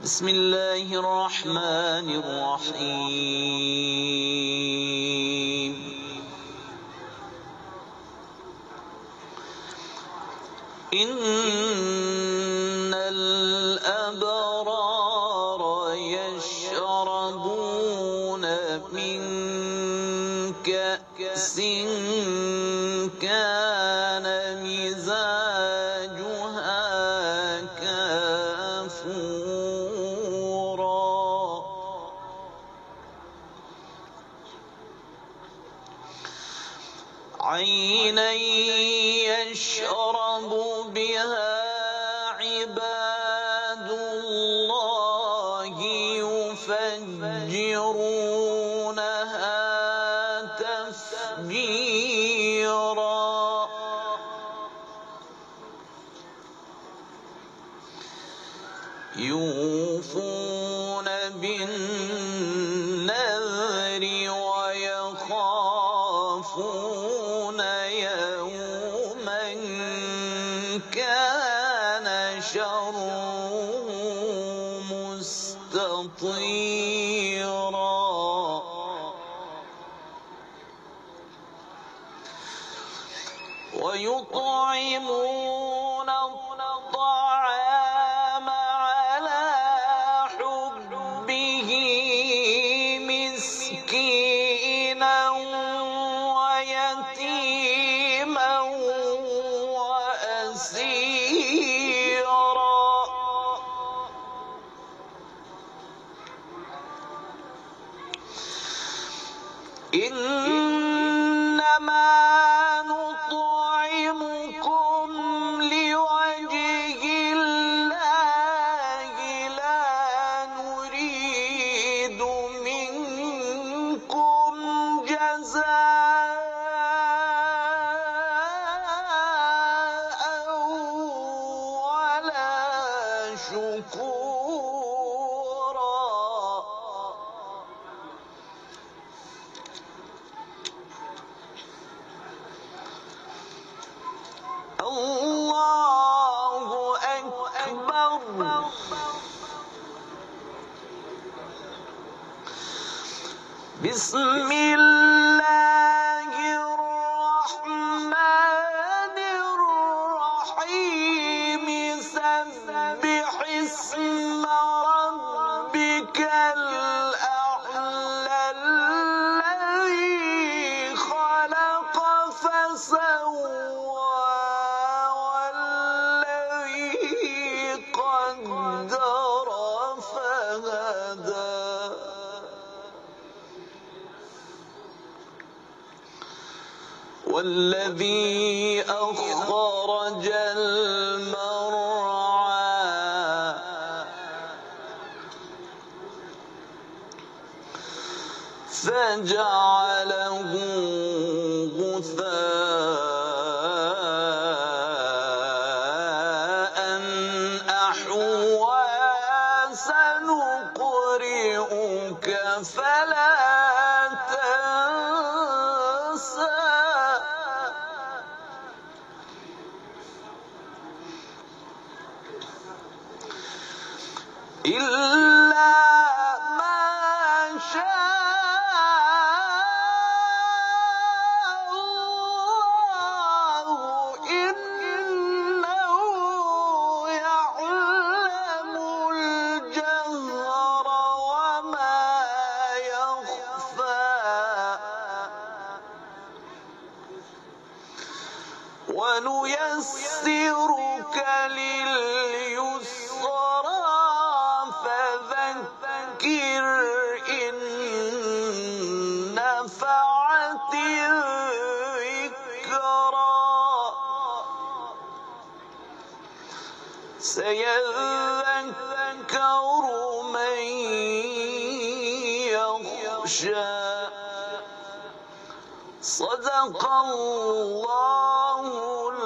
بسم الله الرحمن الرحيم. إن الأبرار يشربون من كأس كان مزاجها كافورا عينا يشرب بها عباد الله يفجرونها تفجيرا يوفون بالنذر ويخافون يوما كان شره مستطيرا ويطعمون الطعام على حبه مسكينا ويتيما وأسيرا إنما نطعمكم لوجه الله لا نريد منكم جزاء ولا شكورا الله أكبر. بسم الله الرحمن الرحيم سبح اسم ربك الأعلى الذي خلق فسوى والذي قدر فهدى والذي أخرج المرعى فجعله غثاء أحوى سنقرئك فلا تنسى إلا ما شاء الله إنه يعلم الجهر وما يخفى ونيسرك لليسرى فذكر إن نفعت الذكرى سيذكر من يخشى صدق الله